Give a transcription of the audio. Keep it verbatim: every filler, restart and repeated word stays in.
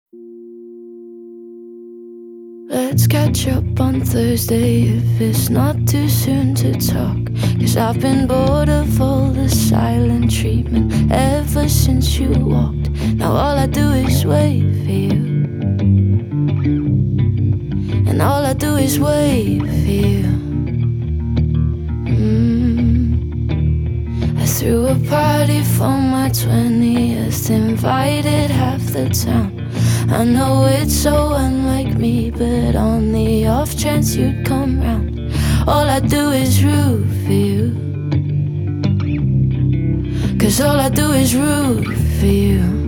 Let's catch up on Thursday if it's not too soon to talk. Cause I've been bored of all the silent treatment ever since you walked. Now all I do is wait for you, and all I do is wait for you. mm. I threw a party for my twentieth, invited half the town. I know it's so unlike me, but on the off chance you'd come round, all I do is root for you. Cause all I do is root for you.